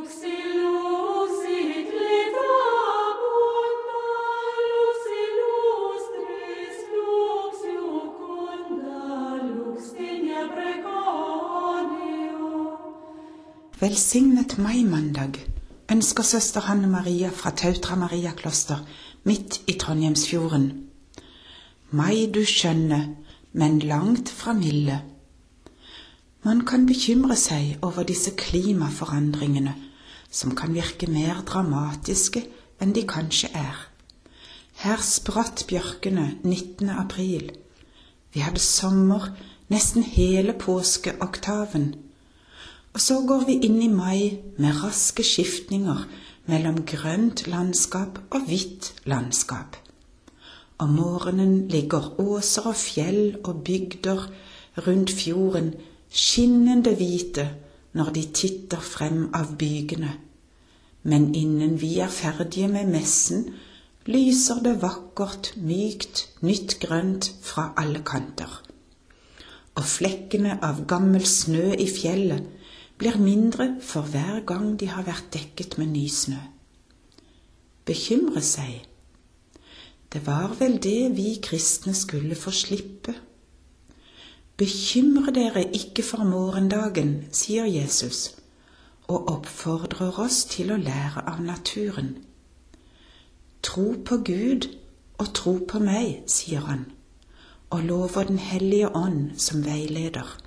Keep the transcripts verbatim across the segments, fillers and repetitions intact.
Velsignet mai-mandag ønsker søster Hanne Maria fra Tautra Maria kloster midt i Trondheimsfjorden. Mai du skjønne, men langt fra milde. Man kan bekymre seg over disse klimaforandringene, som kan virke mer dramatiske enn de kanskje er. Her spratt bjørkene nittende april. Vi hadde sommer nesten hele påskeoktaven. Og så går vi inn i mai med raske skiftninger mellom grønt landskap og hvitt landskap. Om morgenen ligger åser og fjell og bygder rundt fjorden skinnende hvite når de titter frem av bygene. Men innen vi er ferdige med messen, lyser det vakkert, mykt, nytt grønt fra alle kanter. Og flekkene av gammel snø i fjellet blir mindre for hver gang de har vært dekket med ny snø. Bekymre seg. Det var vel det vi kristne skulle få slippe. Bekymre dere ikke for morgendagen, sier Jesus, og oppfordrer oss til å lære av naturen. Tro på Gud og tro på meg, sier han, og lover den hellige ånd som veileder.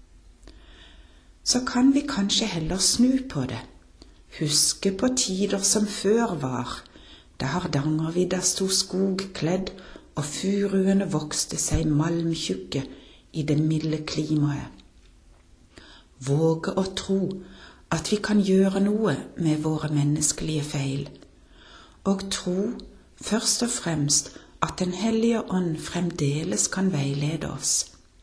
Så kan vi kanskje heller snu på det, huske på tider som før var, da Hardangervidda sto skogkledd og furuene vokste seg malmtjukke i det milde klimaet. Våge å tro at vi kan gjøre noe med våre menneskelige feil, og tro først og fremst at Den hellige ånd fremdeles kan veilede oss.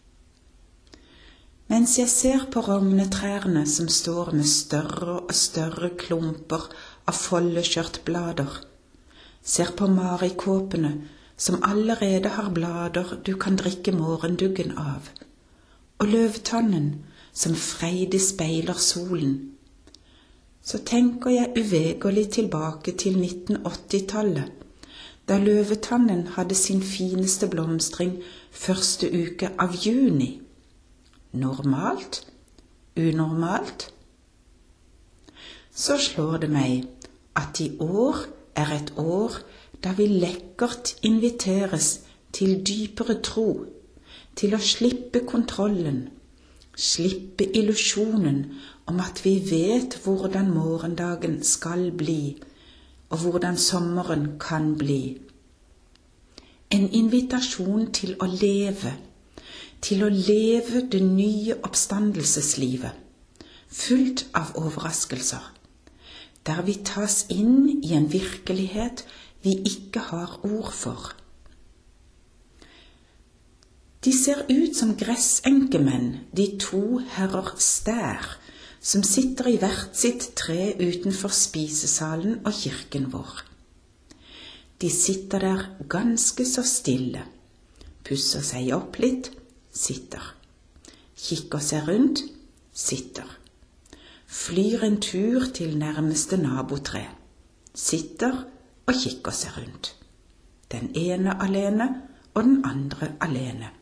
Mens jeg ser på rognetrærne som står med større og større klumper av foldeskjørtblader, ser på marikåpene som allerede har blader du kan drikke morgenduggen av, og løvtannen som freidig speiler solen, så tenker jeg uvegerlig tilbake til nitten åtti-tallet, da løvetannen hadde sin fineste blomstring første uke av juni. Normalt? Unormalt? Så slår det meg at i år er et år da vi lekkert inviteres til dypere tro, til å slippe kontrollen, slippe illusjonen om at vi vet hvordan morgendagen skal bli, og hvordan sommeren kan bli. En invitasjon til å leve, til å leve det nye oppstandelseslivet, fullt av overraskelser, der vi tas inn i en virkelighet vi ikke har ord for. De ser ut som gressenkemenn, de to herrer Stær, som sitter i hvert sitt tre utenfor spisesalen og kirken vår. De sitter der ganske så stille, pusser seg opp litt, sitter, kikker seg rundt, sitter, flyr en tur til nærmeste nabotre, sitter og kikker seg rundt, den ene alene og den andre alene.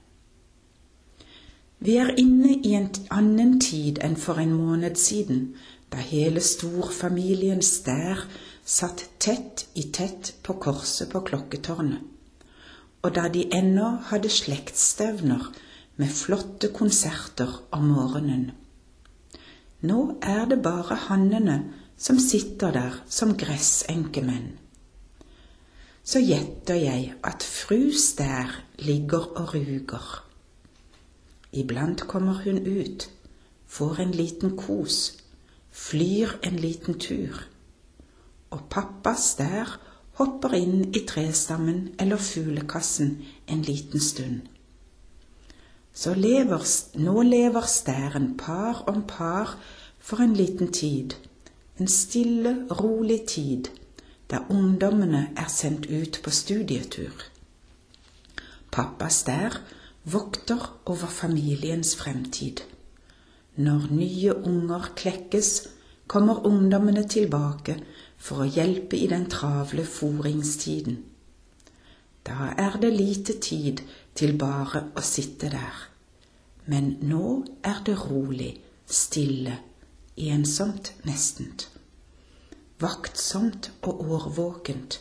Vi er inne i en annen tid enn for en måned siden, da hele storfamilien Stær satt tett i tett på korset på klokketårnet, og da de ennå hadde slektsstevner med flotte konserter om morgenen. Nå er det bare hannene som sitter der som gressenkemenn. Så gjetter jeg at fru Stær ligger og ruger. Iblant kommer hun ut, får en liten kos, flyr en liten tur, og pappa Stær hopper inn i trestammen eller fuglekassen en liten stund. Så lever, nå lever Stæren par om par for en liten tid, en stille, rolig tid, da ungdommene er sendt ut på studietur. Pappa Stær vokter over familiens fremtid. Når nye unger klekkes, kommer ungdommene tilbake for å hjelpe i den travle foringstiden. Da er det lite tid til bare å sitte der, men nå er det rolig, stille, ensomt nestent, vaktsomt og årvåkent.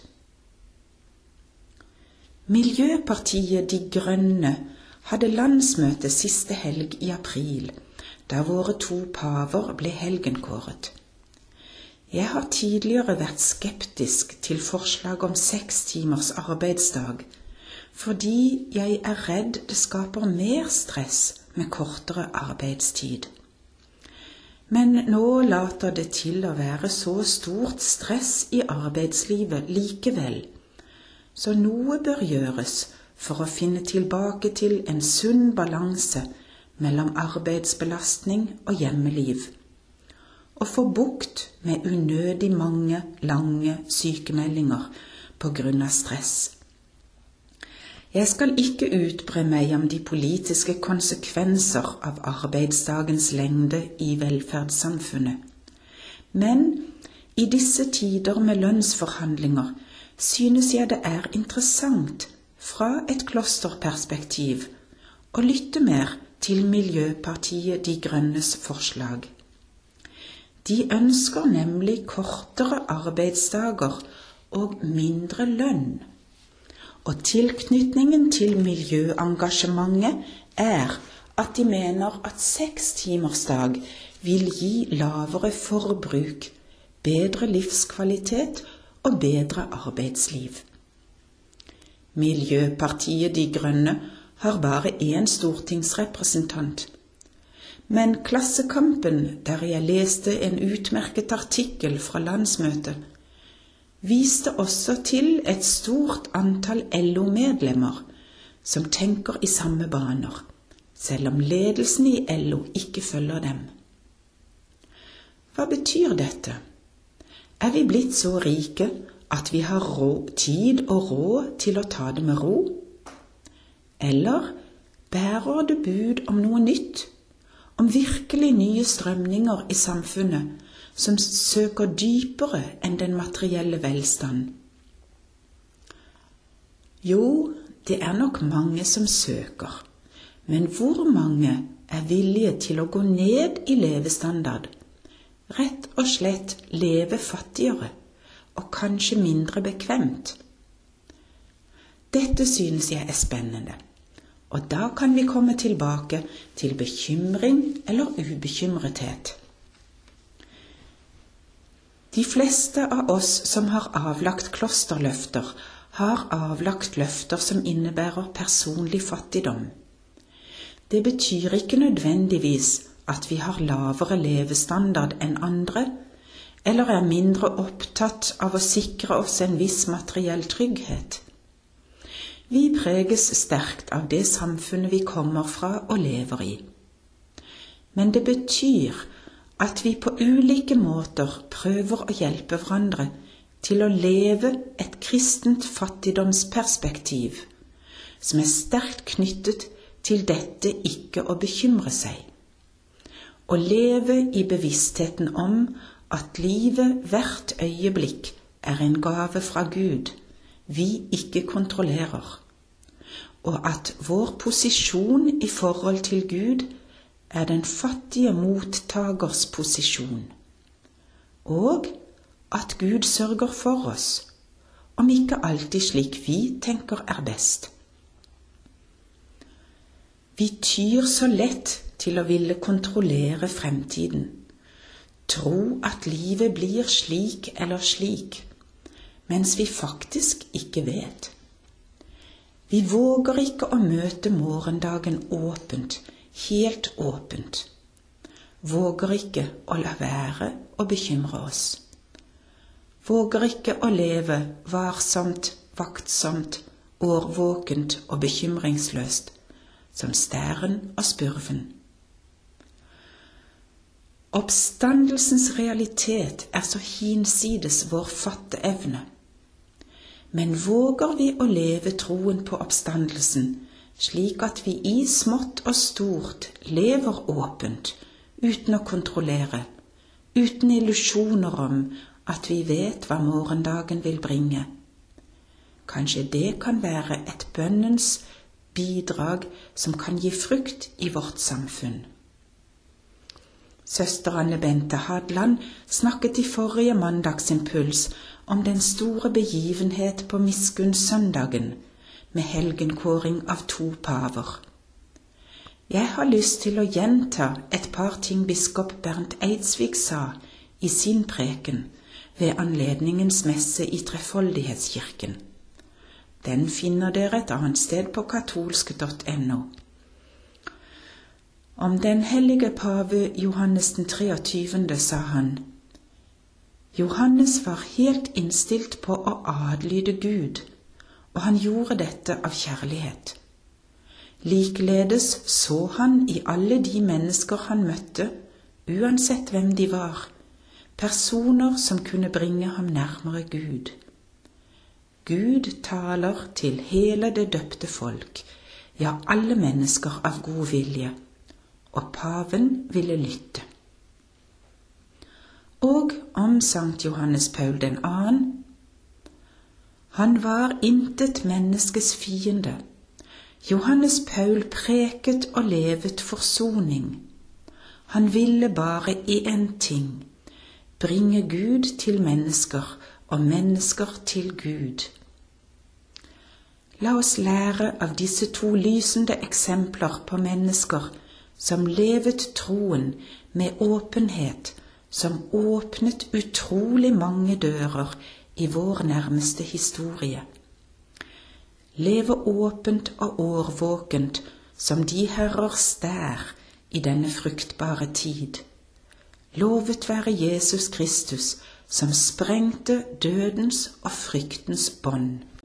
Miljøpartiet De Grønne hadde landsmøte siste helg i april, da våre to paver ble helgenkåret. Jeg har tidligere vært skeptisk til forslag om seks timers arbeidsdag, fordi jeg er redd det skaper mer stress med kortere arbeidstid. Men nå later det til å være så stort stress i arbeidslivet likevel, så noe bør gjøres for å finne tilbake til en sunn balanse mellom arbeidsbelastning og hjemmeliv, og få bukt med unødig mange, lange sykemeldinger på grunn av stress. Jeg skal ikke utbre meg om de politiske konsekvenser av arbeidsdagens lengde i velferdssamfunnet, men i disse tider med lønnsforhandlinger synes jeg det er interessant fra et klosterperspektiv å lytte mer til Miljøpartiet De Grønnes forslag. De ønsker nemlig kortere arbeidsdager og mindre lønn, og tilknytningen til miljøengasjementet er at de mener at seks timers dag vil gi lavere forbruk, bedre livskvalitet og bedre arbeidsliv. Miljøpartiet De Grønne har bare én stortingsrepresentant, men Klassekampen, der jeg leste en utmerket artikkel fra landsmøtet, viste også til et stort antall L O-medlemmer som tenker i samme baner, selv om ledelsen i L O ikke følger dem. Hva betyr dette? Er vi blitt så rike at vi har råd, tid og råd til å ta det med ro? Eller bærer det bud om noe nytt, om virkelig nye strømninger i samfunnet som søker dypere enn den materielle velstand? Jo, det er nok mange som søker, men hvor mange er villige til å gå ned i levestandard, rett og slett leve fattigere og kanskje mindre bekvemt? Dette synes jeg er spennende, og da kan vi komme tilbake til bekymring eller ubekymrethet. De fleste av oss som har avlagt klosterløfter, har avlagt løfter som innebærer personlig fattigdom. Det betyr ikke nødvendigvis at vi har lavere levestandard enn andre, eller er mindre opptatt av å sikre oss en viss materiell trygghet. Vi preges sterkt av det samfunnet vi kommer fra og lever i. Men det betyr at vi på ulike måter prøver å hjelpe hverandre til å leve et kristent fattigdomsperspektiv, som er sterkt knyttet til dette ikke å bekymre seg. Å leve i bevisstheten om at livet hvert øyeblikk er en gave fra Gud, vi ikke kontrollerer, og at vår posisjon i forhold til Gud er den fattige mottagers posisjon, og at Gud sørger for oss, om ikke alltid slik vi tenker er best. Vi tyr så lett til å ville kontrollere fremtiden, tro at livet blir slik eller slik, mens vi faktisk ikke vet. Vi våger ikke å møte morgendagen åpent, helt åpent. Våger ikke å la være å bekymre oss. Våger ikke å leve varsomt, vaktsomt, årvåkent og bekymringsløst, som stæren og spurven. Oppstandelsens realitet er så hinsides vår fatteevne. Men våger vi å leve troen på oppstandelsen, slik at vi i smått og stort lever åpent, uten å kontrollere, uten illusjoner om at vi vet hva morgendagen vil bringe. Kanskje det kan være et bønnens bidrag som kan gi frukt i vårt samfunn. Søster Anne Bente Hadland snakket i forrige mandagsimpuls om den store begivenhet på Miskunnssøndagen med helgenkåring av to paver. Jeg har lyst til å gjenta et par ting biskop Bernt Eidsvik sa i sin preken ved anledningens messe i Trefoldighetskirken. Den finner dere et annet sted på katolsk punktum no. Om den hellige pave Johannes den treogtyvende sa han: Johannes var helt innstilt på å adlyde Gud, og han gjorde dette av kjærlighet. Likeledes så han i alle de mennesker han møtte, uansett hvem de var, personer som kunne bringe ham nærmere Gud. Gud taler til hele det døpte folk, ja, alle mennesker av god vilje, og paven ville lytte. Og om Sankt Johannes Paul den annen. Han var intet menneskes fiende. Johannes Paul preket og levet forsoning. Han ville bare i en ting, bringe Gud til mennesker og mennesker til Gud. La oss lære av disse to lysende eksempler på mennesker som levet troen med åpenhet, som åpnet utrolig mange dører i vår nærmeste historie. Leve åpent og årvåkent som de herrer stær i denne fruktbare tid. Lovet være Jesus Kristus, som sprengte dødens og fryktens bånd.